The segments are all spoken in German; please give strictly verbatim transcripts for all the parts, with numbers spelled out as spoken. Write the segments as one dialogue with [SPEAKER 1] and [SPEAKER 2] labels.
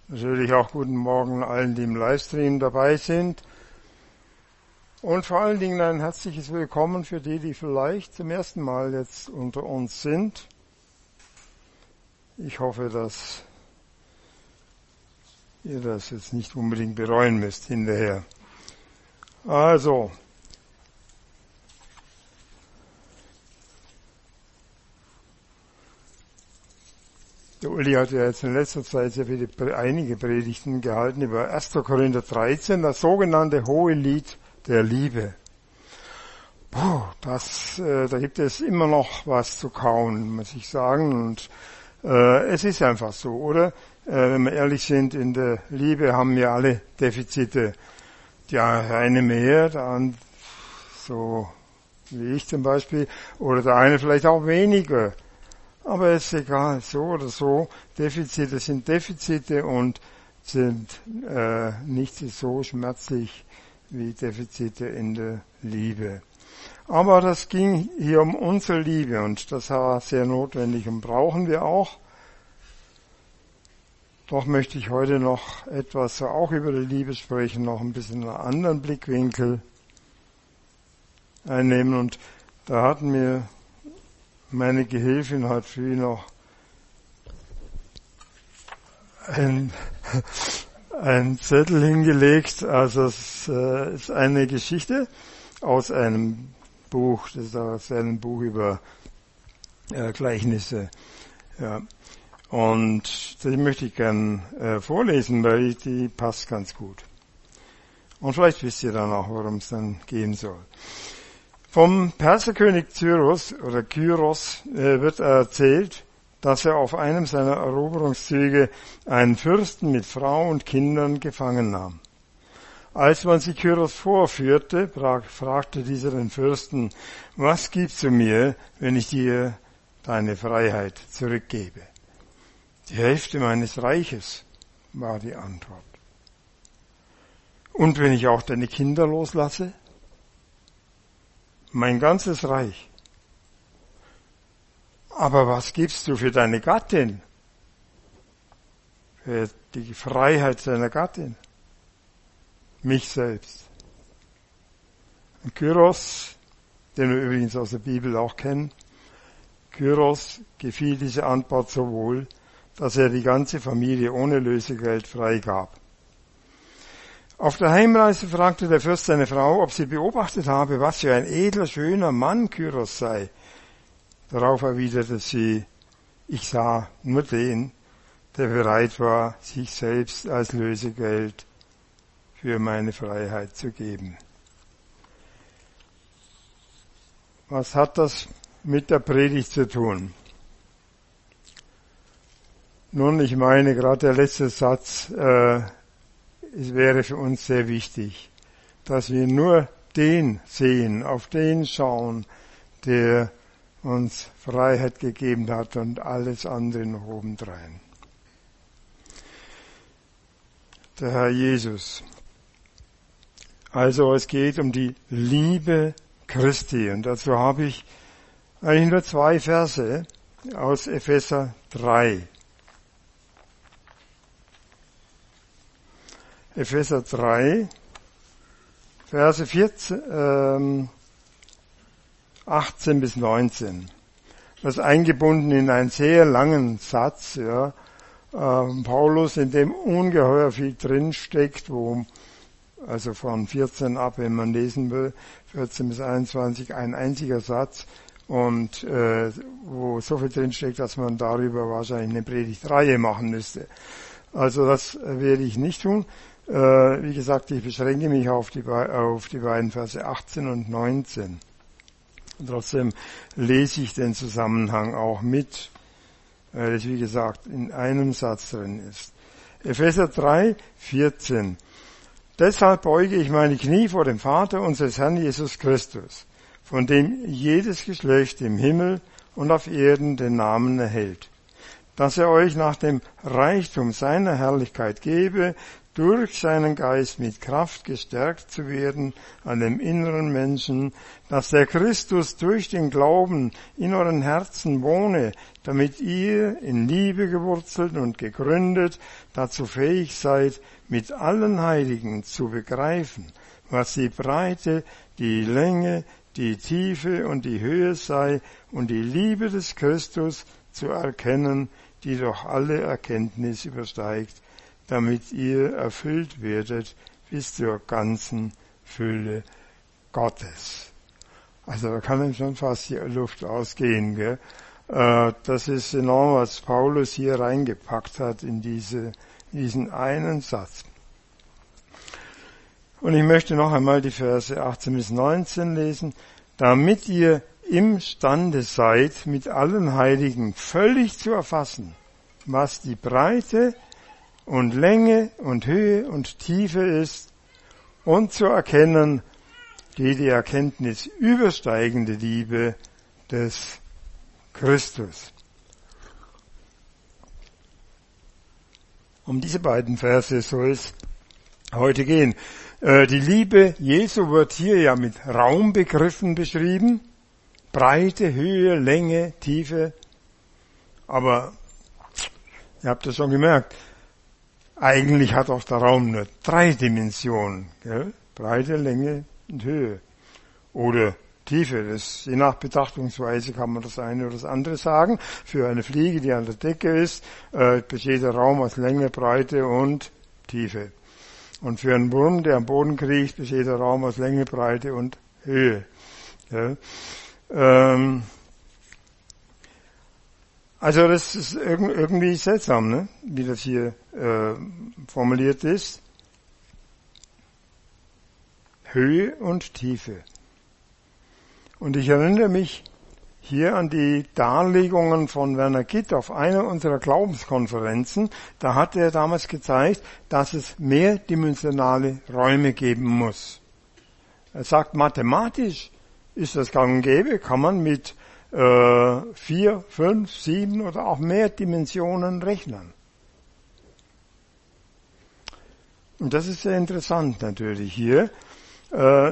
[SPEAKER 1] Natürlich auch guten Morgen allen, die im Livestream dabei sind. Und vor allen Dingen ein herzliches Willkommen für die, die vielleicht zum ersten Mal jetzt unter uns sind. Ich hoffe, dass ihr das jetzt nicht unbedingt bereuen müsst hinterher. Also, der Uli hat ja jetzt in letzter Zeit sehr viele, einige Predigten gehalten über erster Korinther dreizehn, das sogenannte Hohe Lied der Liebe. Puh, das, äh, da gibt es immer noch was zu kauen, muss ich sagen. Und äh, es ist einfach so, oder? Äh, wenn wir ehrlich sind, in der Liebe haben wir alle Defizite. Der eine mehr, der andere so wie ich zum Beispiel, oder der eine vielleicht auch weniger. Aber ist egal, so oder so. Defizite sind Defizite und sind äh, nicht so schmerzlich wie Defizite in der Liebe. Aber das ging hier um unsere Liebe und das war sehr notwendig und brauchen wir auch. Doch möchte ich heute noch etwas auch über die Liebe sprechen, noch ein bisschen einen anderen Blickwinkel einnehmen. Und da hatten wir meine Gehilfin hat früh noch ein, ein Zettel hingelegt. Also es äh, ist eine Geschichte aus einem Buch, das ist aus einem Buch über äh, Gleichnisse. Ja. Und die möchte ich gern äh, vorlesen, weil die passt ganz gut. Und vielleicht wisst ihr dann auch, worum es dann gehen soll. Vom Perserkönig Cyrus oder Kyros äh, wird erzählt, dass er auf einem seiner Eroberungszüge einen Fürsten mit Frau und Kindern gefangen nahm. Als man sie Kyros vorführte, fragte dieser den Fürsten, was gibst du mir, wenn ich dir deine Freiheit zurückgebe? Die Hälfte meines Reiches, war die Antwort. Und wenn ich auch deine Kinder loslasse? Mein ganzes Reich. Aber was gibst du für deine Gattin? Für die Freiheit deiner Gattin? Mich selbst. Und Kyros, den wir übrigens aus der Bibel auch kennen, Kyros gefiel diese Antwort so wohl, dass er die ganze Familie ohne Lösegeld freigab. Auf der Heimreise fragte der Fürst seine Frau, ob sie beobachtet habe, was für ein edler, schöner Mann Kyros sei. Darauf erwiderte sie, ich sah nur den, der bereit war, sich selbst als Lösegeld für meine Freiheit zu geben. Was hat das mit der Predigt zu tun? Nun, ich meine, gerade der letzte Satz, äh, es wäre für uns sehr wichtig, dass wir nur den sehen, auf den schauen, der uns Freiheit gegeben hat und alles andere noch obendrein. Der Herr Jesus. Also es geht um die Liebe Christi und dazu habe ich eigentlich nur zwei Verse aus Epheser drei. Epheser drei, Verse vierzehn, ähm, achtzehn bis neunzehn. Das ist eingebunden in einen sehr langen Satz, ja, ähm, Paulus, in dem ungeheuer viel drinsteckt, wo, also von vierzehn ab, wenn man lesen will, vierzehn bis einundzwanzig, ein einziger Satz, und äh, wo so viel drinsteckt, dass man darüber wahrscheinlich eine Predigtreihe machen müsste. Also das werde ich nicht tun. Äh, wie gesagt, ich beschränke mich auf die, auf die beiden Verse achtzehn und neunzehn. Und trotzdem lese ich den Zusammenhang auch mit, weil es, wie gesagt, in einem Satz drin ist. Epheser drei, vierzehn. Deshalb beuge ich meine Knie vor dem Vater unseres Herrn Jesus Christus, von dem jedes Geschlecht im Himmel und auf Erden den Namen erhält, dass er euch nach dem Reichtum seiner Herrlichkeit gebe, durch seinen Geist mit Kraft gestärkt zu werden an dem inneren Menschen, dass der Christus durch den Glauben in euren Herzen wohne, damit ihr in Liebe gewurzelt und gegründet dazu fähig seid, mit allen Heiligen zu begreifen, was die Breite, die Länge, die Tiefe und die Höhe sei und die Liebe des Christus zu erkennen, die doch alle Erkenntnis übersteigt, damit ihr erfüllt werdet bis zur ganzen Fülle Gottes. Also da kann ihm schon fast die Luft ausgehen, gell? Das ist enorm, was Paulus hier reingepackt hat in diese, diesen einen Satz. Und ich möchte noch einmal die Verse achtzehn bis neunzehn lesen, damit ihr imstande seid, mit allen Heiligen völlig zu erfassen, was die Breite und Länge und Höhe und Tiefe ist und zu erkennen, die die Erkenntnis übersteigende Liebe des Christus. Um diese beiden Verse soll es heute gehen. Die Liebe Jesu wird hier ja mit Raumbegriffen beschrieben. Breite, Höhe, Länge, Tiefe. Aber ihr habt das schon gemerkt, eigentlich hat auch der Raum nur drei Dimensionen. Gell? Breite, Länge und Höhe. Oder Tiefe. Das, je nach Betrachtungsweise kann man das eine oder das andere sagen. Für eine Fliege, die an der Decke ist, äh, besteht der Raum aus Länge, Breite und Tiefe. Und für einen Wurm, der am Boden kriecht, besteht der Raum aus Länge, Breite und Höhe. Ja. Ähm, also das ist irgendwie seltsam, ne? Wie das hier äh, formuliert ist. Höhe und Tiefe. Und ich erinnere mich hier an die Darlegungen von Werner Gitt auf einer unserer Glaubenskonferenzen. Da hat er damals gezeigt, dass es mehrdimensionale Räume geben muss. Er sagt, mathematisch ist das gang und gäbe, kann man mit äh, vier, fünf, sieben oder auch mehr Dimensionen rechnen. Und das ist sehr interessant natürlich hier. Äh,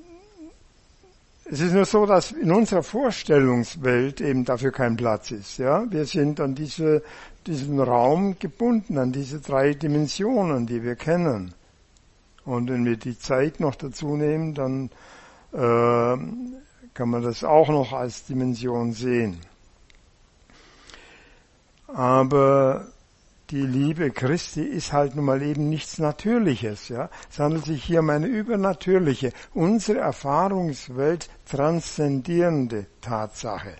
[SPEAKER 1] Es ist nur so, dass in unserer Vorstellungswelt eben dafür kein Platz ist. Ja, wir sind an diese, diesen Raum gebunden, an diese drei Dimensionen, die wir kennen. Und wenn wir die Zeit noch dazu nehmen, dann äh, kann man das auch noch als Dimension sehen. Aber die Liebe Christi ist halt nun mal eben nichts Natürliches, ja. Es handelt sich hier um eine übernatürliche, unsere Erfahrungswelt transzendierende Tatsache.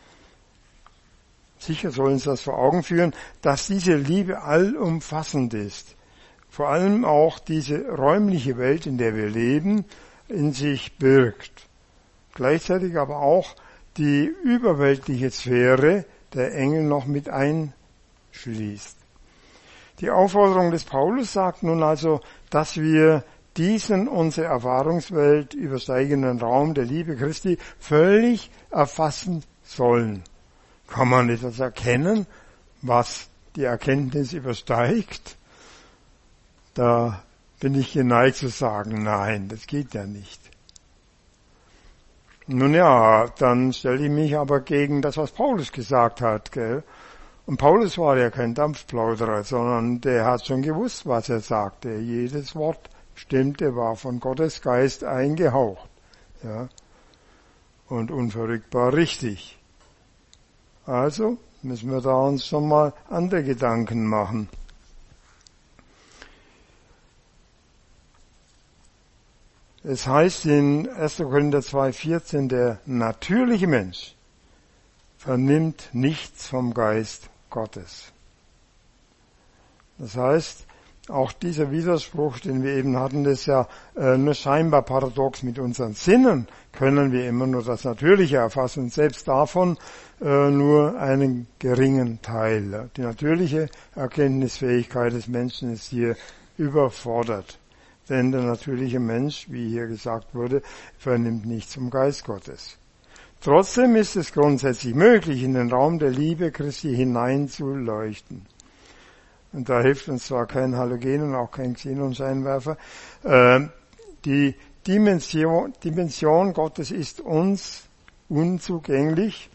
[SPEAKER 1] Sicher soll uns das vor Augen führen, dass diese Liebe allumfassend ist. Vor allem auch diese räumliche Welt, in der wir leben, in sich birgt. Gleichzeitig aber auch die überweltliche Sphäre der Engel noch mit einschließt. Die Aufforderung des Paulus sagt nun also, dass wir diesen unsere Erfahrungswelt übersteigenden Raum der Liebe Christi völlig erfassen sollen. Kann man etwas erkennen, was die Erkenntnis übersteigt? Da bin ich geneigt zu sagen, nein, das geht ja nicht. Nun ja, dann stelle ich mich aber gegen das, was Paulus gesagt hat, gell? Und Paulus war ja kein Dampfplauderer, sondern der hat schon gewusst, was er sagte. Jedes Wort stimmte, war von Gottes Geist eingehaucht, ja, und unverrückbar richtig. Also müssen wir da uns schon mal andere Gedanken machen. Es heißt in erster Korinther zwei vierzehn, der natürliche Mensch vernimmt nichts vom Geist Gottes. Das heißt, auch dieser Widerspruch, den wir eben hatten, das ist ja äh, nur scheinbar paradox. Mit unseren Sinnen können wir immer nur das Natürliche erfassen und selbst davon äh, nur einen geringen Teil. Die natürliche Erkenntnisfähigkeit des Menschen ist hier überfordert. Denn der natürliche Mensch, wie hier gesagt wurde, vernimmt nichts vom Geist Gottes. Trotzdem ist es grundsätzlich möglich, in den Raum der Liebe Christi hineinzuleuchten. und da hilft uns zwar kein Halogen und auch kein Xenonscheinwerfer, äh, die Dimension, Dimension Gottes ist uns unzugänglich,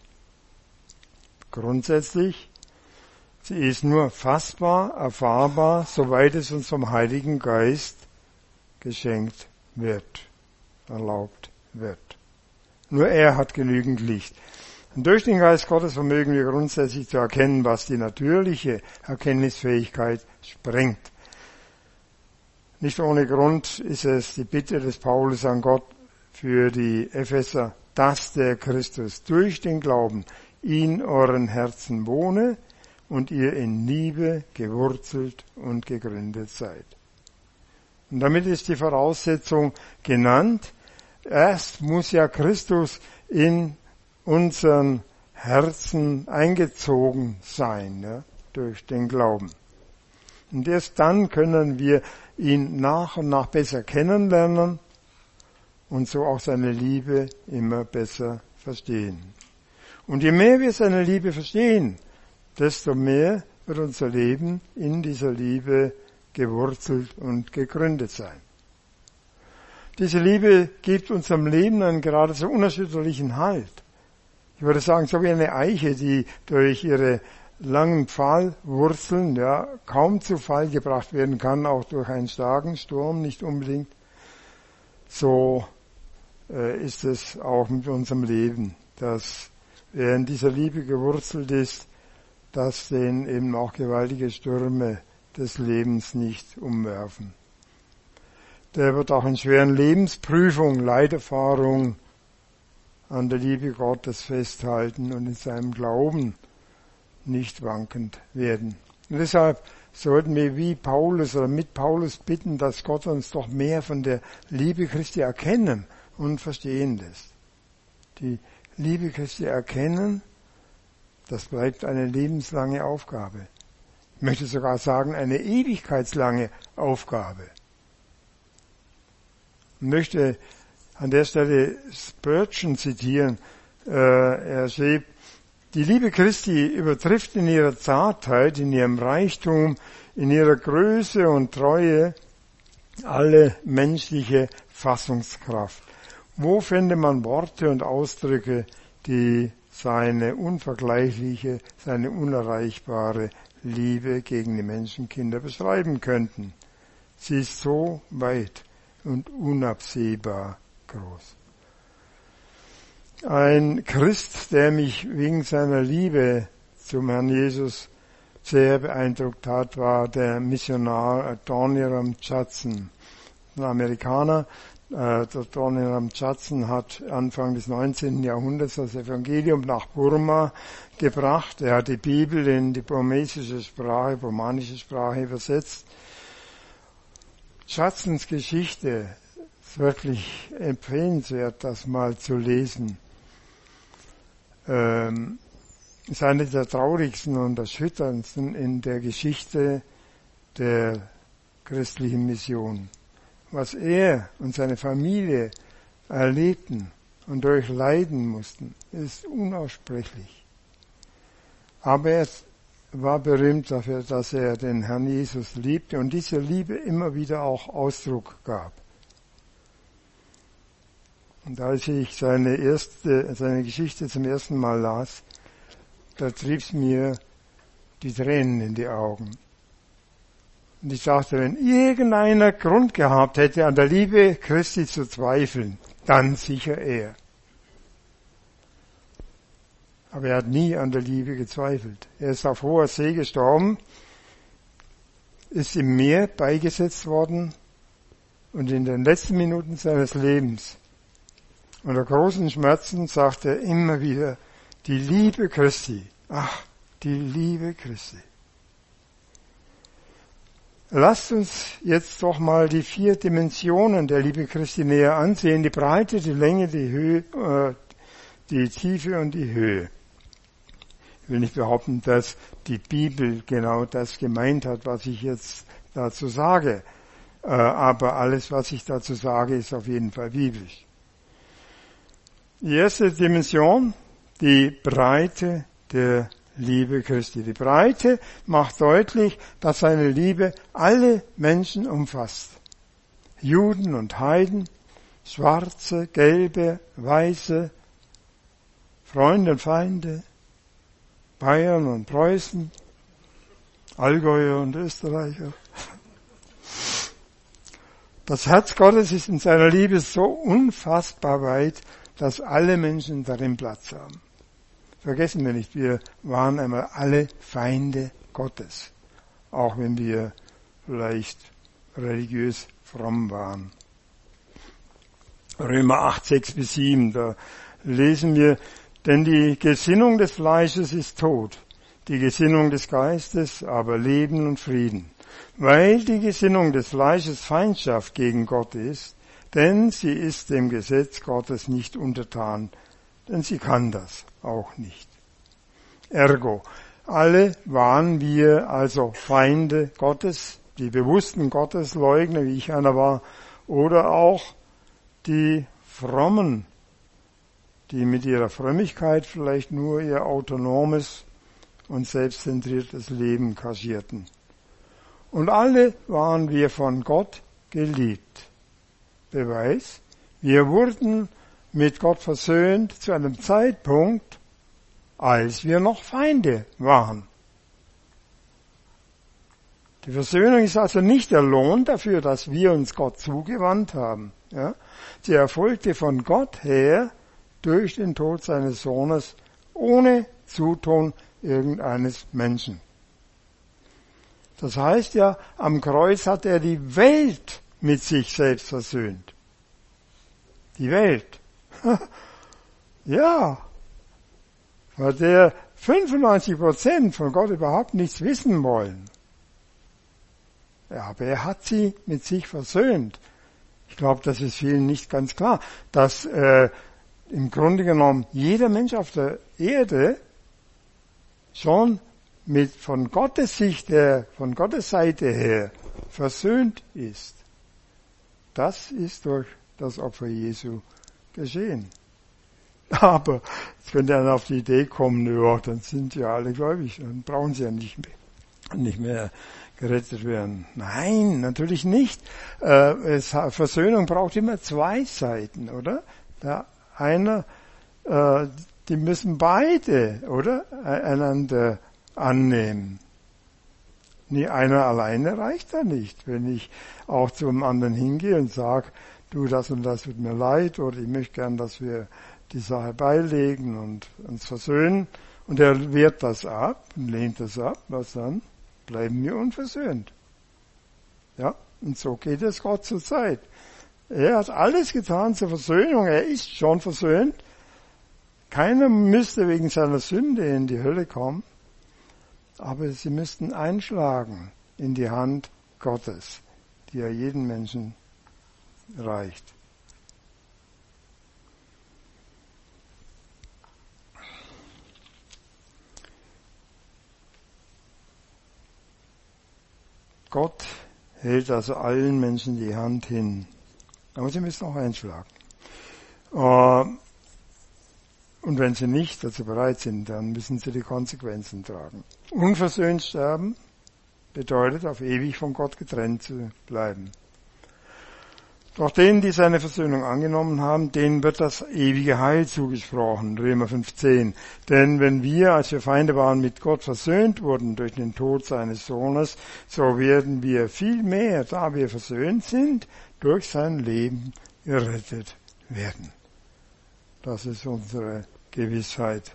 [SPEAKER 1] grundsätzlich. Sie ist nur fassbar, erfahrbar, soweit es uns vom Heiligen Geist geschenkt wird, erlaubt wird. Nur er hat genügend Licht. Und durch den Geist Gottes vermögen wir grundsätzlich zu erkennen, was die natürliche Erkenntnisfähigkeit sprengt. Nicht ohne Grund ist es die Bitte des Paulus an Gott für die Epheser, dass der Christus durch den Glauben in euren Herzen wohne und ihr in Liebe gewurzelt und gegründet seid. Und damit ist die Voraussetzung genannt. Erst muss ja Christus in unseren Herzen eingezogen sein, ja, durch den Glauben. Und erst dann können wir ihn nach und nach besser kennenlernen und so auch seine Liebe immer besser verstehen. Und je mehr wir seine Liebe verstehen, desto mehr wird unser Leben in dieser Liebe gewurzelt und gegründet sein. Diese Liebe gibt unserem Leben einen geradezu unerschütterlichen Halt. Ich würde sagen, so wie eine Eiche, die durch ihre langen Pfahlwurzeln ja, kaum zu Fall gebracht werden kann, auch durch einen starken Sturm, nicht unbedingt. So äh, ist es auch mit unserem Leben, dass wer in dieser Liebe gewurzelt ist, dass den eben auch gewaltige Stürme des Lebens nicht umwerfen. Der wird auch in schweren Lebensprüfungen, Leiterfahrungen an der Liebe Gottes festhalten und in seinem Glauben nicht wankend werden. Und deshalb sollten wir wie Paulus oder mit Paulus bitten, dass Gott uns doch mehr von der Liebe Christi erkennen und verstehen lässt. Die Liebe Christi erkennen, das bleibt eine lebenslange Aufgabe. Ich möchte sogar sagen, eine ewigkeitslange Aufgabe. Ich möchte an der Stelle Spurgeon zitieren. Er schrieb, die Liebe Christi übertrifft in ihrer Zartheit, in ihrem Reichtum, in ihrer Größe und Treue alle menschliche Fassungskraft. Wo fände man Worte und Ausdrücke, die seine unvergleichliche, seine unerreichbare Liebe gegen die Menschenkinder beschreiben könnten? Sie ist so weit und unabsehbar groß. Ein Christ, der mich wegen seiner Liebe zum Herrn Jesus sehr beeindruckt hat, war der Missionar Adoniram Judson, ein Amerikaner. Der Adoniram Judson hat Anfang des neunzehnten Jahrhunderts das Evangelium nach Burma gebracht. Er hat die Bibel in die burmesische Sprache, burmanische Sprache übersetzt. Judsons Geschichte ist wirklich empfehlenswert, das mal zu lesen. Ähm, ist eine der traurigsten und erschütterndsten in der Geschichte der christlichen Mission. Was er und seine Familie erlebten und durchleiden mussten, ist unaussprechlich. Aber er war berühmt dafür, dass er den Herrn Jesus liebte und diese Liebe immer wieder auch Ausdruck gab. Und als ich seine erste, seine Geschichte zum ersten Mal las, da trieb's mir die Tränen in die Augen. Und ich dachte, wenn irgendeiner Grund gehabt hätte, an der Liebe Christi zu zweifeln, dann sicher er. Aber er hat nie an der Liebe gezweifelt. Er ist auf hoher See gestorben, ist im Meer beigesetzt worden und in den letzten Minuten seines Lebens unter großen Schmerzen sagt er immer wieder, die Liebe Christi, ach, die Liebe Christi. Lasst uns jetzt doch mal die vier Dimensionen der Liebe Christi näher ansehen, die Breite, die Länge, die Höhe, äh, die Tiefe und die Höhe. Ich will nicht behaupten, dass die Bibel genau das gemeint hat, was ich jetzt dazu sage, äh, aber alles, was ich dazu sage, ist auf jeden Fall biblisch. Die erste Dimension, die Breite der Liebe Christi. Die Breite macht deutlich, dass seine Liebe alle Menschen umfasst. Juden und Heiden, Schwarze, Gelbe, Weiße, Freunde und Feinde, Bayern und Preußen, Allgäuer und Österreicher. Das Herz Gottes ist in seiner Liebe so unfassbar weit, dass alle Menschen darin Platz haben. Vergessen wir nicht, wir waren einmal alle Feinde Gottes, auch wenn wir vielleicht religiös fromm waren. Römer acht, sechs bis sieben, da lesen wir, denn die Gesinnung des Fleisches ist Tod, die Gesinnung des Geistes aber Leben und Frieden, weil die Gesinnung des Fleisches Feindschaft gegen Gott ist, denn sie ist dem Gesetz Gottes nicht untertan, denn sie kann das auch nicht. Ergo, alle waren wir also Feinde Gottes, die bewussten Gottesleugner, wie ich einer war, oder auch die Frommen, die mit ihrer Frömmigkeit vielleicht nur ihr autonomes und selbstzentriertes Leben kassierten. Und alle waren wir von Gott geliebt. Beweis, wir wurden mit Gott versöhnt zu einem Zeitpunkt, als wir noch Feinde waren. Die Versöhnung ist also nicht der Lohn dafür, dass wir uns Gott zugewandt haben. Ja? Sie erfolgte von Gott her durch den Tod seines Sohnes ohne Zutun irgendeines Menschen. Das heißt ja, am Kreuz hat er die Welt mit sich selbst versöhnt. Die Welt. Ja, weil der fünfundneunzig Prozent von Gott überhaupt nichts wissen wollen. Ja, aber er hat sie mit sich versöhnt. Ich glaube, das ist vielen nicht ganz klar, dass äh, im Grunde genommen jeder Mensch auf der Erde schon mit von Gottes Sicht her, von Gottes Seite her versöhnt ist. Das ist durch das Opfer Jesu geschehen. Aber jetzt könnte einer auf die Idee kommen, ja, dann sind ja alle gläubig, dann brauchen sie ja nicht mehr, nicht mehr gerettet werden. Nein, natürlich nicht. Äh, es, Versöhnung braucht immer zwei Seiten, oder? Der einer, äh, die müssen beide, oder? Einander annehmen. Nie einer alleine reicht da nicht. Wenn ich auch zum anderen hingehe und sage, du, das und das tut mir leid, oder ich möchte gern, dass wir die Sache beilegen und uns versöhnen, und er wehrt das ab und lehnt das ab, was dann? Bleiben wir unversöhnt. Ja, und so geht es Gott zur Zeit. Er hat alles getan zur Versöhnung, er ist schon versöhnt. Keiner müsste wegen seiner Sünde in die Hölle kommen, aber sie müssten einschlagen in die Hand Gottes, die ja jeden Menschen reicht. Gott hält also allen Menschen die Hand hin. Aber sie müssen auch einschlagen. Und wenn sie nicht dazu bereit sind, dann müssen sie die Konsequenzen tragen. Unversöhnt sterben bedeutet, auf ewig von Gott getrennt zu bleiben. Doch denen, die seine Versöhnung angenommen haben, denen wird das ewige Heil zugesprochen, Römer fünf zehn. Denn wenn wir, als wir Feinde waren, mit Gott versöhnt wurden durch den Tod seines Sohnes, so werden wir viel mehr, da wir versöhnt sind, durch sein Leben gerettet werden. Das ist unsere Gewissheit.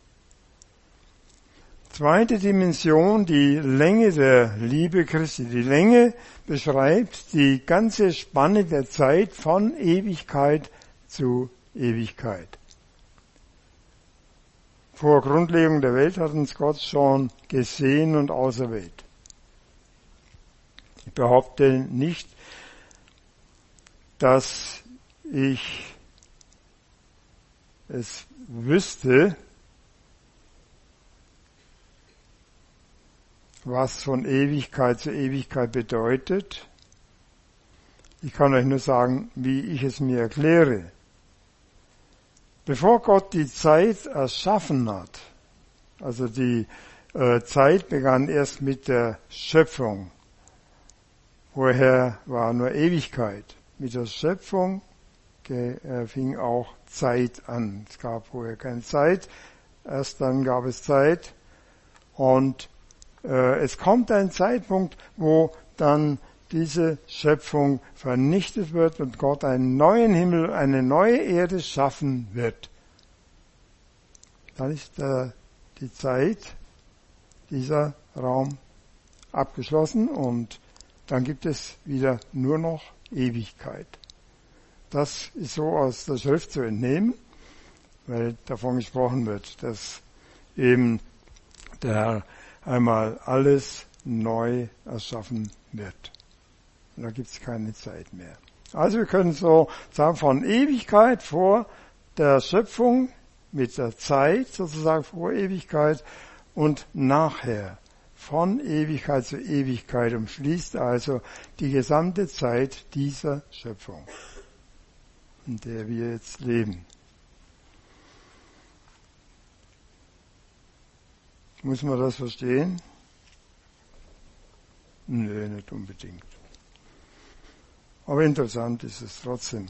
[SPEAKER 1] Zweite Dimension, die Länge der Liebe Christi. Die Länge beschreibt die ganze Spanne der Zeit von Ewigkeit zu Ewigkeit. Vor Grundlegung der Welt hat uns Gott schon gesehen und auserwählt. Ich behaupte nicht, dass ich es wüsste, was von Ewigkeit zu Ewigkeit bedeutet. Ich kann euch nur sagen, wie ich es mir erkläre. Bevor Gott die Zeit erschaffen hat, Also die äh, Zeit begann erst mit der Schöpfung. Vorher war nur Ewigkeit. Mit der Schöpfung ge, äh, fing auch Zeit an. Es gab vorher keine Zeit, erst dann gab es Zeit. Und äh, es kommt ein Zeitpunkt, wo dann diese Schöpfung vernichtet wird und Gott einen neuen Himmel, eine neue Erde schaffen wird. Dann ist äh, die Zeit, dieser Raum abgeschlossen und dann gibt es wieder nur noch Ewigkeit. Das ist so aus der Schrift zu entnehmen, weil davon gesprochen wird, dass eben der Herr einmal alles neu erschaffen wird. Und da gibt es keine Zeit mehr. Also wir können so sagen, von Ewigkeit vor der Schöpfung mit der Zeit sozusagen vor Ewigkeit und nachher von Ewigkeit zu Ewigkeit umschließt also die gesamte Zeit dieser Schöpfung, in der wir jetzt leben. Muss man das verstehen? Nö, nicht unbedingt. Aber interessant ist es trotzdem.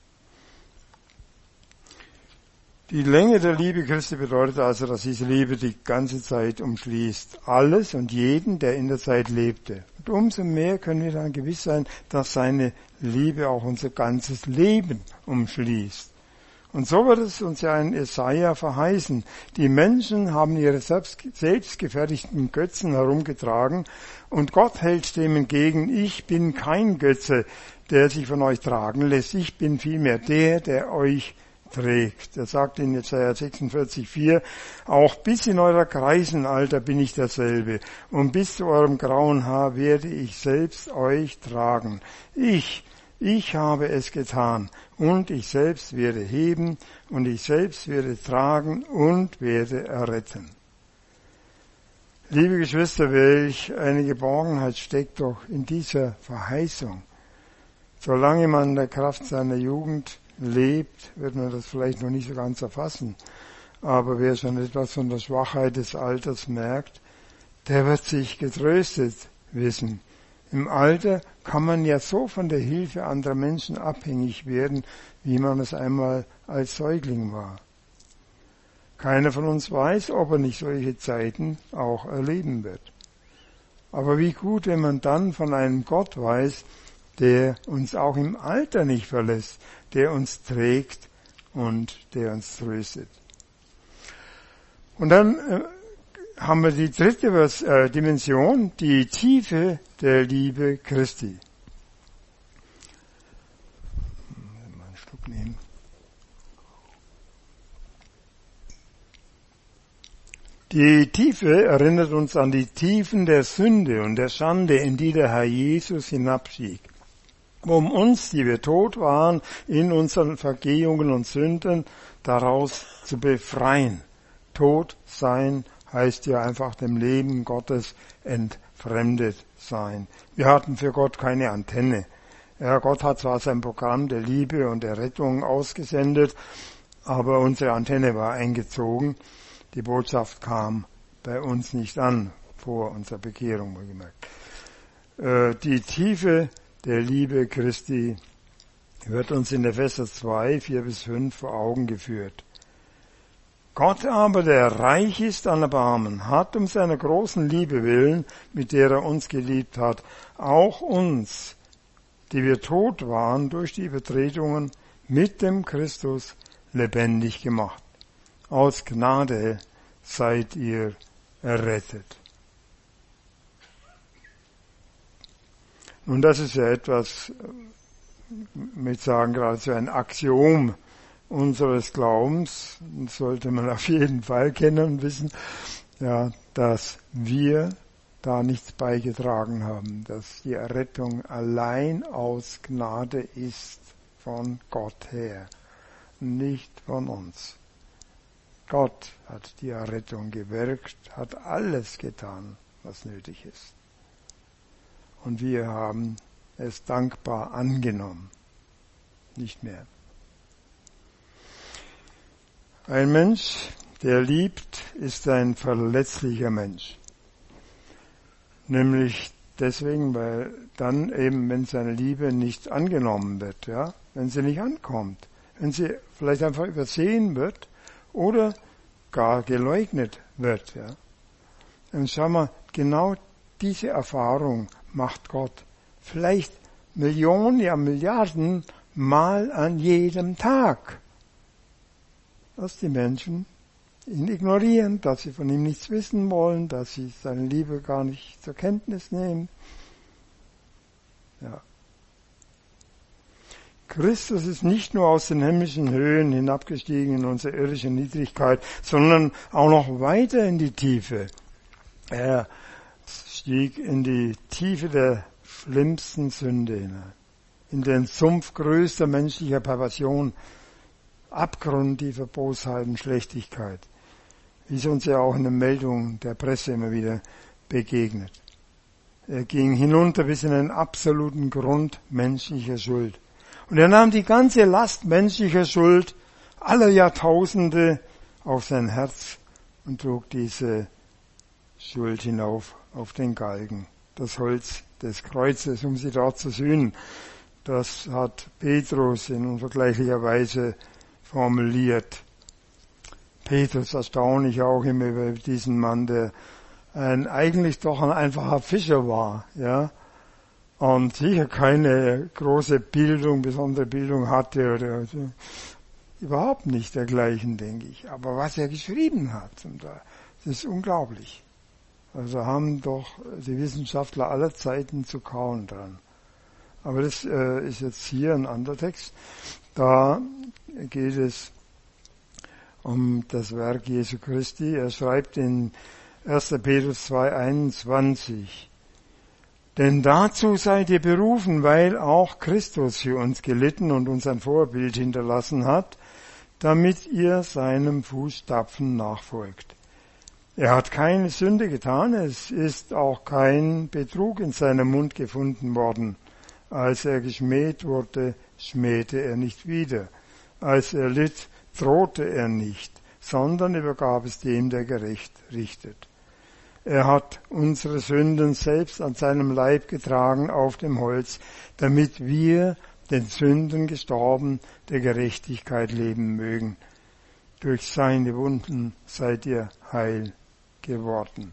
[SPEAKER 1] Die Länge der Liebe Christi bedeutet also, dass diese Liebe die ganze Zeit umschließt. Alles und jeden, der in der Zeit lebte. Und umso mehr können wir dann gewiss sein, dass seine Liebe auch unser ganzes Leben umschließt. Und so wird es uns ja in Jesaja verheißen. Die Menschen haben ihre selbst, selbstgefertigten Götzen herumgetragen und Gott hält dem entgegen, ich bin kein Götze, der sich von euch tragen lässt. Ich bin vielmehr der, der euch trägt. Er sagt in Jesaja sechsundvierzig, vier, auch bis in eurer Greisenalter bin ich derselbe und bis zu eurem grauen Haar werde ich selbst euch tragen. Ich, ich habe es getan und ich selbst werde heben und ich selbst werde tragen und werde erretten. Liebe Geschwister, welch eine Geborgenheit steckt doch in dieser Verheißung. Solange man in der Kraft seiner Jugend lebt, wird man das vielleicht noch nicht so ganz erfassen. Aber wer schon etwas von der Schwachheit des Alters merkt, der wird sich getröstet wissen. Im Alter kann man ja so von der Hilfe anderer Menschen abhängig werden, wie man es einmal als Säugling war. Keiner von uns weiß, ob er nicht solche Zeiten auch erleben wird. Aber wie gut, wenn man dann von einem Gott weiß, der uns auch im Alter nicht verlässt, der uns trägt und der uns tröstet. Und dann äh, haben wir die dritte äh, Dimension, die Tiefe der Liebe Christi. Mal einen Schluck nehmen. Die Tiefe erinnert uns an die Tiefen der Sünde und der Schande, in die der Herr Jesus hinabstieg, um uns, die wir tot waren, in unseren Vergehungen und Sünden, daraus zu befreien. Tot sein heißt ja einfach dem Leben Gottes entfremdet sein. Wir hatten für Gott keine Antenne. Ja, Gott hat zwar sein Programm der Liebe und der Rettung ausgesendet, aber unsere Antenne war eingezogen. Die Botschaft kam bei uns nicht an, vor unserer Bekehrung, wohlgemerkt. Äh, die Tiefe der Liebe Christi wird uns in Epheser zwei, vier bis fünf vor Augen geführt. Gott aber, der reich ist an Erbarmen, hat um seiner großen Liebe willen, mit der er uns geliebt hat, auch uns, die wir tot waren durch die Übertretungen, mit dem Christus lebendig gemacht. Aus Gnade seid ihr errettet. Nun, das ist ja etwas, mit sagen, geradezu ein Axiom unseres Glaubens, das sollte man auf jeden Fall kennen und wissen, ja, dass wir da nichts beigetragen haben, dass die Errettung allein aus Gnade ist von Gott her, nicht von uns. Gott hat die Errettung gewirkt, hat alles getan, was nötig ist. Und wir haben es dankbar angenommen. Nicht mehr. Ein Mensch, der liebt, ist ein verletzlicher Mensch. Nämlich deswegen, weil dann eben, wenn seine Liebe nicht angenommen wird, ja, wenn sie nicht ankommt, wenn sie vielleicht einfach übersehen wird oder gar geleugnet wird, ja. Und schau mal, genau diese Erfahrung macht Gott vielleicht Millionen, ja Milliarden Mal an jedem Tag. Dass die Menschen ihn ignorieren, dass sie von ihm nichts wissen wollen, dass sie seine Liebe gar nicht zur Kenntnis nehmen. Ja. Christus ist nicht nur aus den himmlischen Höhen hinabgestiegen in unsere irdische Niedrigkeit, sondern auch noch weiter in die Tiefe. Er stieg in die Tiefe der schlimmsten Sünde hinein, in den Sumpf größter menschlicher Perversion, abgrundtiefer Bosheit und Schlechtigkeit, wie es uns ja auch in den Meldungen der Presse immer wieder begegnet. Er ging hinunter bis in den absoluten Grund menschlicher Schuld. Und er nahm die ganze Last menschlicher Schuld aller Jahrtausende auf sein Herz und trug diese Schuld hinauf auf den Galgen, das Holz des Kreuzes, um sie dort zu sühnen. Das hat Petrus in unvergleichlicher Weise formuliert. Petrus erstaunlich auch immer über diesen Mann, der ein, eigentlich doch ein einfacher Fischer war, ja, und sicher keine große Bildung, besondere Bildung hatte oder so. Überhaupt nicht dergleichen, denke ich. Aber was er geschrieben hat, das ist unglaublich. Also haben doch die Wissenschaftler aller Zeiten zu kauen dran. Aber das äh, ist jetzt hier ein anderer Text. Da geht es um das Werk Jesu Christi. Er schreibt in erster Petrus zwei einundzwanzig. Denn dazu seid ihr berufen, weil auch Christus für uns gelitten und uns ein Vorbild hinterlassen hat, damit ihr seinem Fußstapfen nachfolgt. Er hat keine Sünde getan, es ist auch kein Betrug in seinem Mund gefunden worden. Als er geschmäht wurde, schmähte er nicht wieder. Als er litt, drohte er nicht, sondern übergab es dem, der gerecht richtet. Er hat unsere Sünden selbst an seinem Leib getragen auf dem Holz, damit wir den Sünden gestorben, der Gerechtigkeit leben mögen. Durch seine Wunden seid ihr heil geworden.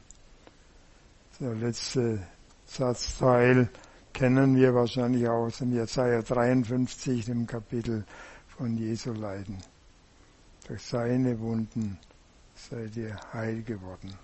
[SPEAKER 1] Der letzte Satzteil kennen wir wahrscheinlich aus in Jesaja dreiundfünfzig, dem Kapitel von Jesu Leiden. Durch seine Wunden seid ihr heil geworden.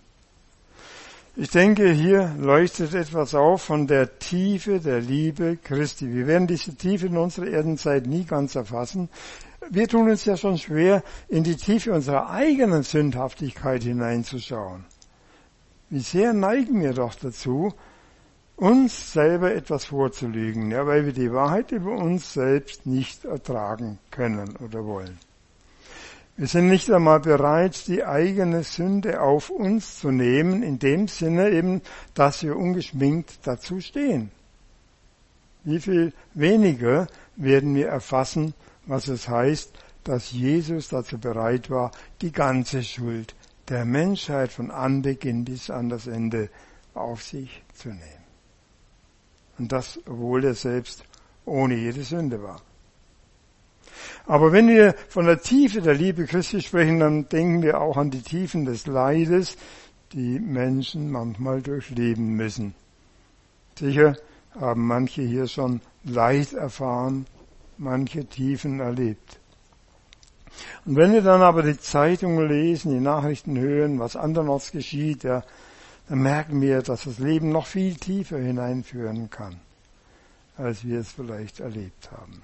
[SPEAKER 1] Ich denke, hier leuchtet etwas auf von der Tiefe der Liebe Christi. Wir werden diese Tiefe in unserer Erdenzeit nie ganz erfassen. Wir tun uns ja schon schwer, in die Tiefe unserer eigenen Sündhaftigkeit hineinzuschauen. Wie sehr neigen wir doch dazu, uns selber etwas vorzulügen, ja, weil wir die Wahrheit über uns selbst nicht ertragen können oder wollen. Wir sind nicht einmal bereit, die eigene Sünde auf uns zu nehmen, in dem Sinne eben, dass wir ungeschminkt dazu stehen. Wie viel weniger werden wir erfassen, was es heißt, dass Jesus dazu bereit war, die ganze Schuld der Menschheit von Anbeginn bis an das Ende auf sich zu nehmen. Und das, obwohl er selbst ohne jede Sünde war. Aber wenn wir von der Tiefe der Liebe Christi sprechen, dann denken wir auch an die Tiefen des Leides, die Menschen manchmal durchleben müssen. Sicher haben manche hier schon Leid erfahren, manche Tiefen erlebt. Und wenn wir dann aber die Zeitungen lesen, die Nachrichten hören, was andernorts geschieht, ja, dann merken wir, dass das Leben noch viel tiefer hineinführen kann, als wir es vielleicht erlebt haben.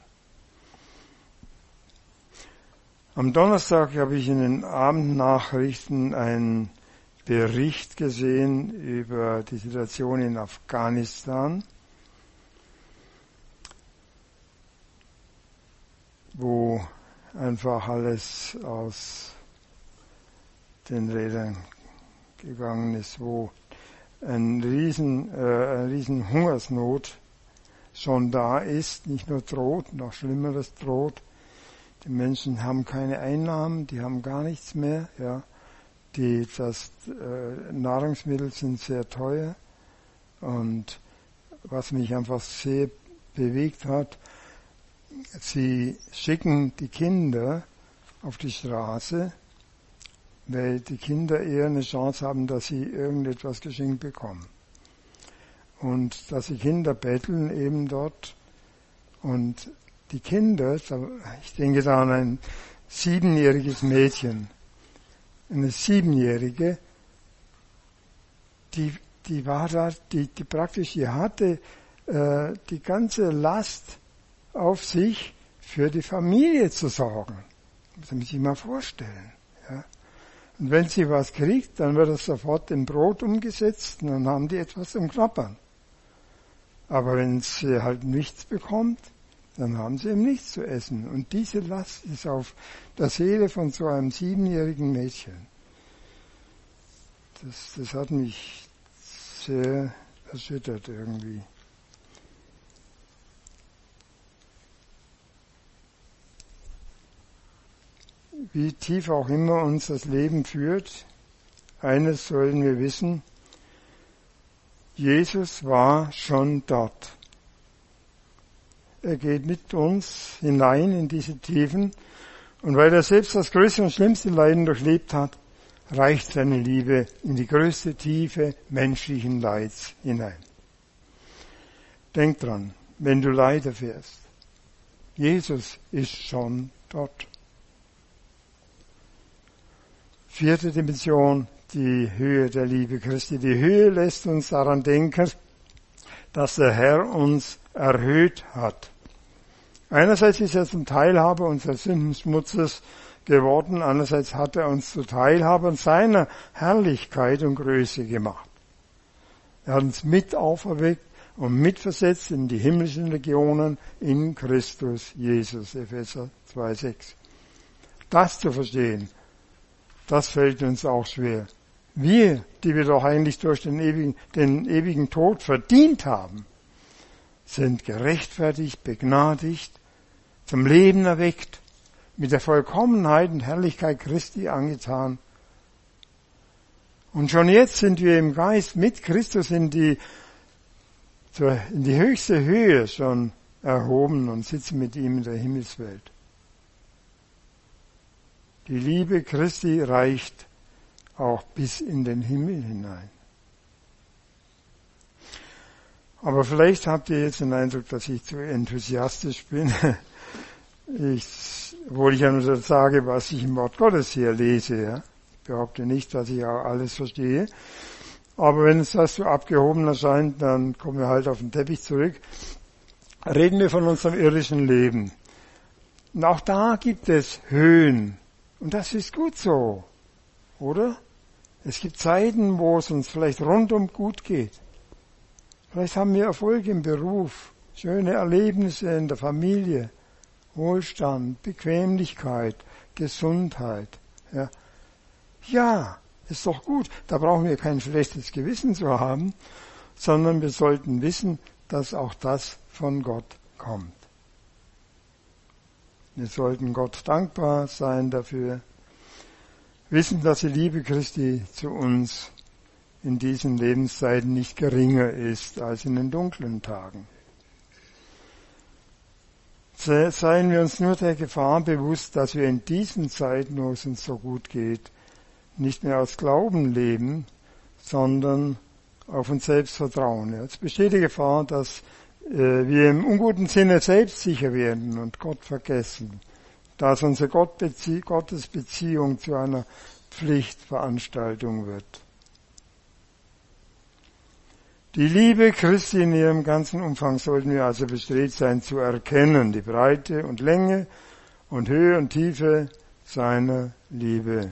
[SPEAKER 1] Am Donnerstag habe ich in den Abendnachrichten einen Bericht gesehen über die Situation in Afghanistan, wo einfach alles aus den Rädern gegangen ist, wo ein riesen, äh, eine riesen Hungersnot schon da ist, nicht nur droht, noch Schlimmeres droht. Die Menschen haben keine Einnahmen, die haben gar nichts mehr, ja. die, das äh, Nahrungsmittel sind sehr teuer. Und was mich einfach sehr bewegt hat, sie schicken die Kinder auf die Straße, weil die Kinder eher eine Chance haben, dass sie irgendetwas geschenkt bekommen. Und dass die Kinder betteln eben dort. Und die Kinder, ich denke da an ein siebenjähriges Mädchen, eine Siebenjährige, die, die war da, die, die praktisch, die hatte äh, die ganze Last auf sich, für die Familie zu sorgen. Das muss man sich mal vorstellen. Ja. Und wenn sie was kriegt, dann wird das sofort in Brot umgesetzt und dann haben die etwas zum Knabbern. Aber wenn sie halt nichts bekommt, dann haben sie eben nichts zu essen. Und diese Last ist auf der Seele von so einem siebenjährigen Mädchen. Das, das hat mich sehr erschüttert irgendwie. Wie tief auch immer uns das Leben führt, eines sollen wir wissen: Jesus war schon dort. Er geht mit uns hinein in diese Tiefen, und weil er selbst das größte und schlimmste Leiden durchlebt hat, reicht seine Liebe in die größte Tiefe menschlichen Leids hinein. Denk dran, wenn du Leid erfährst, Jesus ist schon dort. Vierte Dimension, die Höhe der Liebe Christi. Die Höhe lässt uns daran denken, dass der Herr uns erhöht hat. Einerseits ist er zum Teilhaber unseres Sündenschmutzes geworden, andererseits hat er uns zu Teilhabern seiner Herrlichkeit und Größe gemacht. Er hat uns mit auferweckt und mitversetzt in die himmlischen Regionen in Christus Jesus, Epheser zwei sechs. Das zu verstehen, das fällt uns auch schwer. Wir, die wir doch eigentlich durch den ewigen, den ewigen Tod verdient haben, sind gerechtfertigt, begnadigt, zum Leben erweckt, mit der Vollkommenheit und Herrlichkeit Christi angetan. Und schon jetzt sind wir im Geist mit Christus in die, in die höchste Höhe schon erhoben und sitzen mit ihm in der Himmelswelt. Die Liebe Christi reicht auch bis in den Himmel hinein. Aber vielleicht habt ihr jetzt den Eindruck, dass ich zu enthusiastisch bin. Ich, obwohl ich ja nur sage, was ich im Wort Gottes hier lese. Ja. Ich behaupte nicht, dass ich auch alles verstehe. Aber wenn es das so abgehoben erscheint, dann kommen wir halt auf den Teppich zurück. Reden wir von unserem irdischen Leben. Und auch da gibt es Höhen. Und das ist gut so, oder? Es gibt Zeiten, wo es uns vielleicht rundum gut geht. Vielleicht haben wir Erfolg im Beruf, schöne Erlebnisse in der Familie, Wohlstand, Bequemlichkeit, Gesundheit. Ja, ja, ist doch gut. Da brauchen wir kein schlechtes Gewissen zu haben, sondern wir sollten wissen, dass auch das von Gott kommt. Wir sollten Gott dankbar sein dafür, wissen, dass die Liebe Christi zu uns in diesen Lebenszeiten nicht geringer ist als in den dunklen Tagen. Seien wir uns nur der Gefahr bewusst, dass wir in diesen Zeiten, wo es uns so gut geht, nicht mehr aus Glauben leben, sondern auf uns selbst vertrauen. Es besteht die Gefahr, dass wir im unguten Sinne selbstsicher werden und Gott vergessen, dass unsere Gottesbeziehung zu einer Pflichtveranstaltung wird. Die Liebe Christi in ihrem ganzen Umfang sollten wir also bestrebt sein zu erkennen, die Breite und Länge und Höhe und Tiefe seiner Liebe.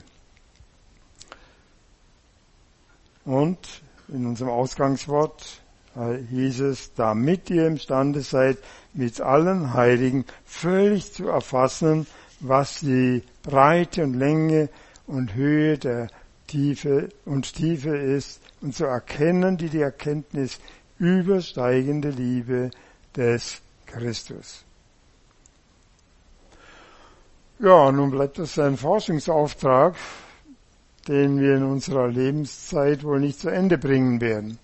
[SPEAKER 1] Und in unserem Ausgangswort hieß es, damit ihr imstande seid, mit allen Heiligen völlig zu erfassen, was die Breite und Länge und Höhe der Tiefe und Tiefe ist, und zu erkennen die die Erkenntnis übersteigende Liebe des Christus. Ja, nun bleibt das ein Forschungsauftrag, den wir in unserer Lebenszeit wohl nicht zu Ende bringen werden.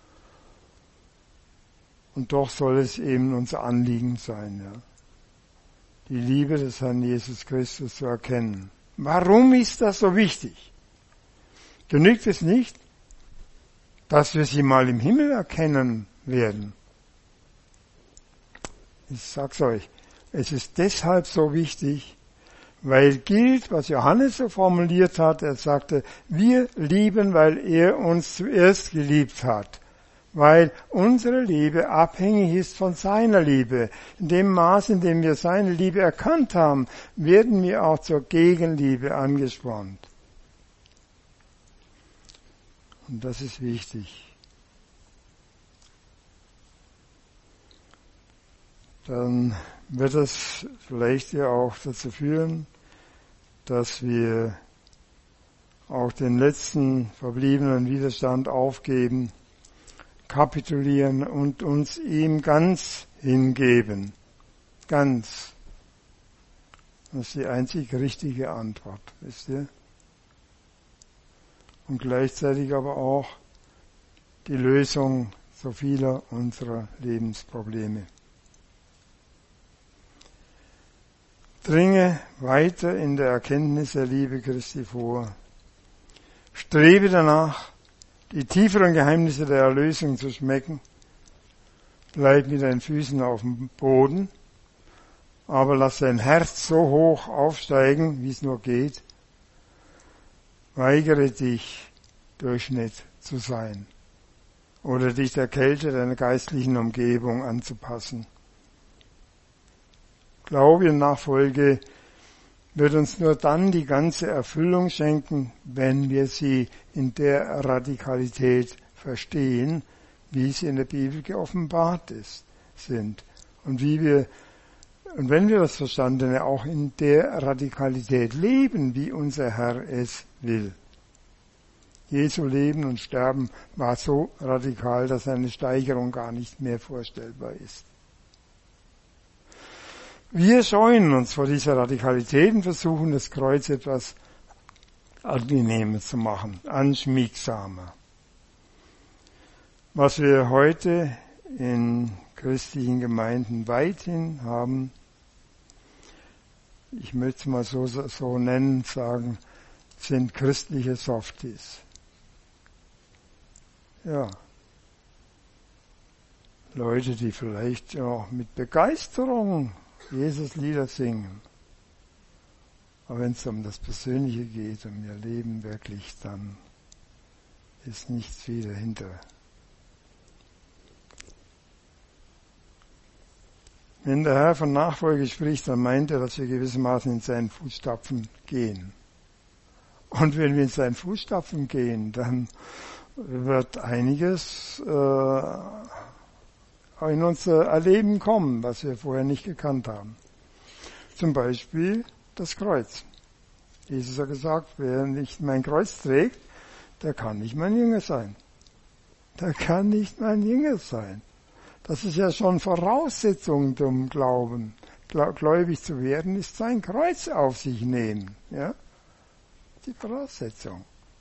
[SPEAKER 1] Und doch soll es eben unser Anliegen sein, ja, die Liebe des Herrn Jesus Christus zu erkennen. Warum ist das so wichtig? Genügt es nicht, dass wir sie mal im Himmel erkennen werden? Ich sag's euch, es ist deshalb so wichtig, weil gilt, was Johannes so formuliert hat. Er sagte, wir lieben, weil er uns zuerst geliebt hat. Weil unsere Liebe abhängig ist von seiner Liebe. In dem Maß, in dem wir seine Liebe erkannt haben, werden wir auch zur Gegenliebe angespornt. Und das ist wichtig. Dann wird es vielleicht ja auch dazu führen, dass wir auch den letzten verbliebenen Widerstand aufgeben, kapitulieren und uns ihm ganz hingeben. Ganz. Das ist die einzig richtige Antwort, wisst ihr? Und gleichzeitig aber auch die Lösung so vieler unserer Lebensprobleme. Dringe weiter in der Erkenntnis der Liebe Christi vor. Strebe danach, die tieferen Geheimnisse der Erlösung zu schmecken. Bleib mit deinen Füßen auf dem Boden, aber lass dein Herz so hoch aufsteigen, wie es nur geht. Weigere dich, Durchschnitt zu sein oder dich der Kälte deiner geistlichen Umgebung anzupassen. Glaube und Nachfolge wird uns nur dann die ganze Erfüllung schenken, wenn wir sie in der Radikalität verstehen, wie sie in der Bibel geoffenbart ist, sind. Und wie wir, und wenn wir das Verstandene auch in der Radikalität leben, wie unser Herr es will. Jesu Leben und Sterben war so radikal, dass eine Steigerung gar nicht mehr vorstellbar ist. Wir scheuen uns vor dieser Radikalität und versuchen, das Kreuz etwas angenehmer zu machen, anschmiegsamer. Was wir heute in christlichen Gemeinden weithin haben, ich möchte es mal so, so nennen, sagen, sind christliche Softies. Ja. Leute, die vielleicht auch mit Begeisterung Jesus Lieder singen. Aber wenn es um das Persönliche geht, um ihr Leben wirklich, dann ist nichts viel dahinter. Wenn der Herr von Nachfolge spricht, dann meint er, dass wir gewissermaßen in seinen Fußstapfen gehen. Und wenn wir in seinen Fußstapfen gehen, dann wird einiges äh, in unser Erleben kommen, was wir vorher nicht gekannt haben. Zum Beispiel das Kreuz. Jesus hat gesagt, wer nicht mein Kreuz trägt, der kann nicht mein Jünger sein. Der kann nicht mein Jünger sein. Das ist ja schon Voraussetzung zum Glauben. Gläubig zu werden, ist sein Kreuz auf sich nehmen. Ja? Die Voraussetzung.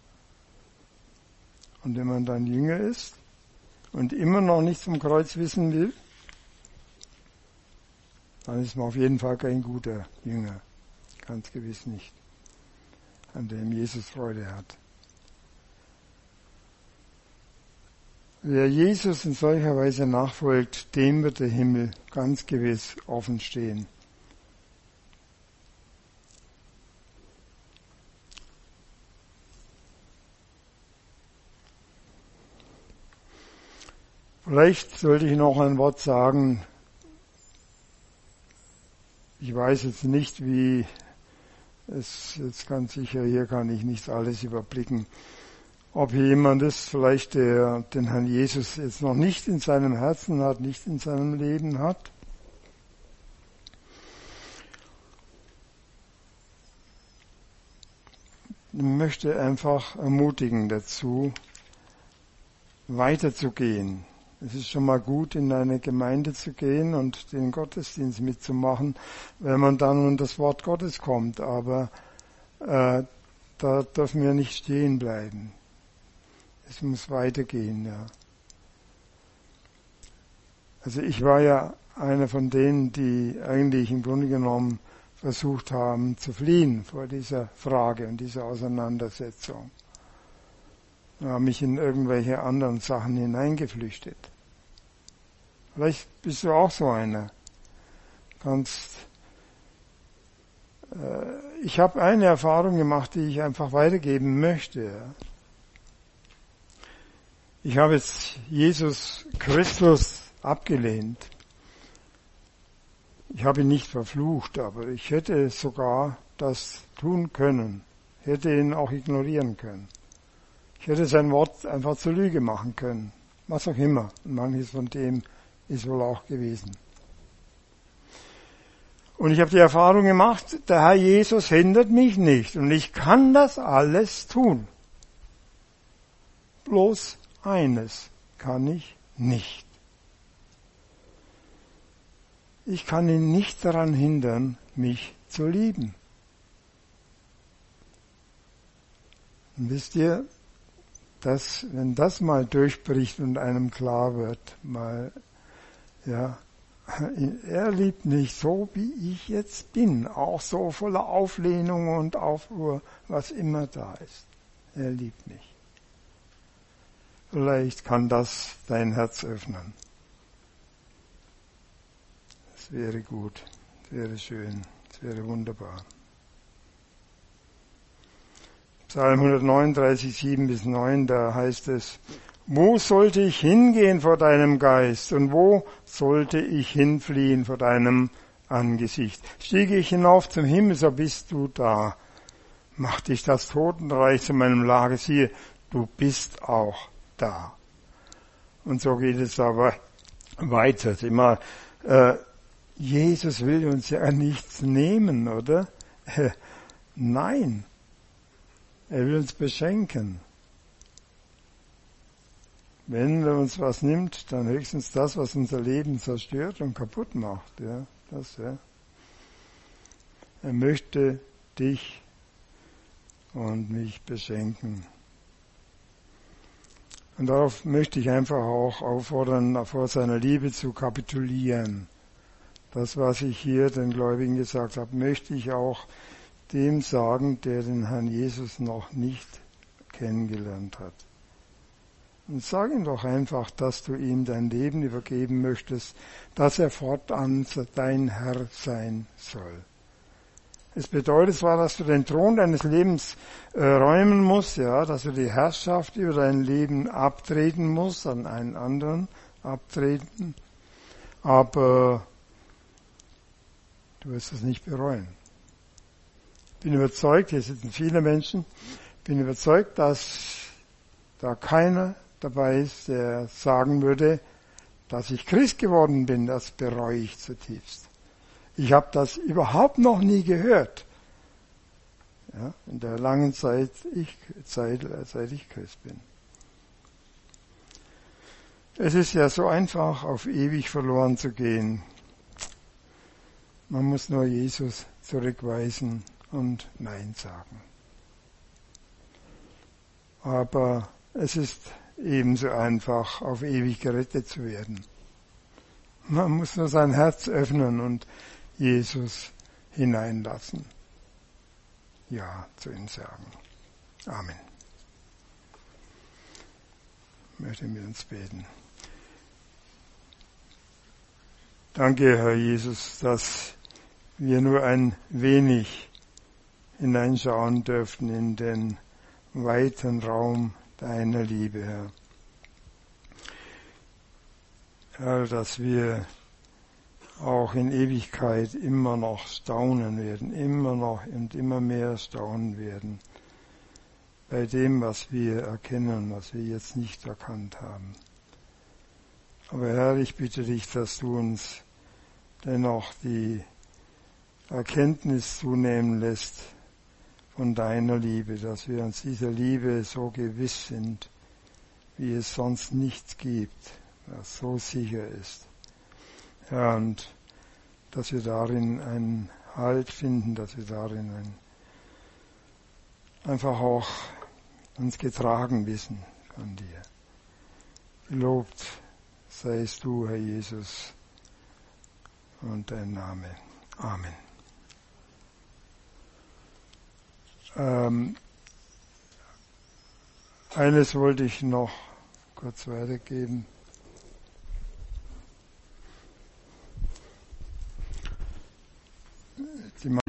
[SPEAKER 1] Und wenn man dann Jünger ist und immer noch nichts vom Kreuz wissen will, dann ist man auf jeden Fall kein guter Jünger. Ganz gewiss nicht. An dem Jesus Freude hat. Wer Jesus in solcher Weise nachfolgt, dem wird der Himmel ganz gewiss offen stehen. Vielleicht sollte ich noch ein Wort sagen. Ich weiß jetzt nicht, wie es jetzt ganz sicher, hier kann ich nicht alles überblicken. Ob hier jemand ist, vielleicht der den Herrn Jesus jetzt noch nicht in seinem Herzen hat, nicht in seinem Leben hat. Ich möchte einfach ermutigen dazu, weiterzugehen. Es ist schon mal gut, in eine Gemeinde zu gehen und den Gottesdienst mitzumachen, wenn man dann um das Wort Gottes kommt. Aber äh, da dürfen wir nicht stehen bleiben. Es muss weitergehen, ja. Also ich war ja einer von denen, die eigentlich im Grunde genommen versucht haben zu fliehen vor dieser Frage und dieser Auseinandersetzung. Ich habe mich in irgendwelche anderen Sachen hineingeflüchtet. Vielleicht bist du auch so einer. Kannst, äh, ich habe eine Erfahrung gemacht, die ich einfach weitergeben möchte. Ja. Ich habe jetzt Jesus Christus abgelehnt. Ich habe ihn nicht verflucht, aber ich hätte sogar das tun können. Ich hätte ihn auch ignorieren können. Ich hätte sein Wort einfach zur Lüge machen können. Was auch immer. Und manches von dem ist wohl auch gewesen. Und ich habe die Erfahrung gemacht, der Herr Jesus hindert mich nicht. Und ich kann das alles tun. Bloß eines kann ich nicht. Ich kann ihn nicht daran hindern, mich zu lieben. Und wisst ihr, dass, wenn das mal durchbricht und einem klar wird, mal, ja, er liebt mich so, wie ich jetzt bin, auch so voller Auflehnung und Aufruhr, was immer da ist. Er liebt mich. Vielleicht kann das dein Herz öffnen. Das wäre gut, das wäre schön, das wäre wunderbar. Psalm hundertneununddreißig, sieben bis neun, da heißt es, wo sollte ich hingehen vor deinem Geist und wo sollte ich hinfliehen vor deinem Angesicht? Stiege ich hinauf zum Himmel, so bist du da. Machte ich das Totenreich zu meinem Lager, siehe, du bist auch da. Und so geht es aber weiter. Immer, äh, Jesus will uns ja nichts nehmen, oder? Äh, nein. Er will uns beschenken. Wenn er uns was nimmt, dann höchstens das, was unser Leben zerstört und kaputt macht. Ja, das, ja. Er möchte dich und mich beschenken. Und darauf möchte ich einfach auch auffordern, vor seiner Liebe zu kapitulieren. Das, was ich hier den Gläubigen gesagt habe, möchte ich auch dem sagen, der den Herrn Jesus noch nicht kennengelernt hat. Und sag ihm doch einfach, dass du ihm dein Leben übergeben möchtest, dass er fortan dein Herr sein soll. Es bedeutet zwar, dass du den Thron deines Lebens äh, räumen musst, ja, dass du die Herrschaft über dein Leben abtreten musst, an einen anderen abtreten, aber du wirst es nicht bereuen. Ich bin überzeugt, hier sitzen viele Menschen, bin überzeugt, dass da keiner dabei ist, der sagen würde, dass ich Christ geworden bin, das bereue ich zutiefst. Ich habe das überhaupt noch nie gehört. Ja, in der langen Zeit, ich, Zeit, seit ich Christ bin. Es ist ja so einfach, auf ewig verloren zu gehen. Man muss nur Jesus zurückweisen und Nein sagen. Aber es ist ebenso einfach, auf ewig gerettet zu werden. Man muss nur sein Herz öffnen und Jesus hineinlassen. Ja, zu ihm sagen. Amen. Ich möchte mit uns beten. Danke, Herr Jesus, dass wir nur ein wenig hineinschauen dürften in den weiten Raum deiner Liebe, Herr. Herr, dass wir auch in Ewigkeit immer noch staunen werden, immer noch und immer mehr staunen werden bei dem, was wir erkennen, was wir jetzt nicht erkannt haben. Aber Herr, ich bitte dich, dass du uns dennoch die Erkenntnis zunehmen lässt von deiner Liebe, dass wir uns dieser Liebe so gewiss sind, wie es sonst nichts gibt, was so sicher ist. Ja, und dass wir darin einen Halt finden, dass wir darin ein, einfach auch uns getragen wissen von dir. Gelobt seist du, Herr Jesus, und dein Name. Amen. Ähm, eines wollte ich noch kurz weitergeben. Die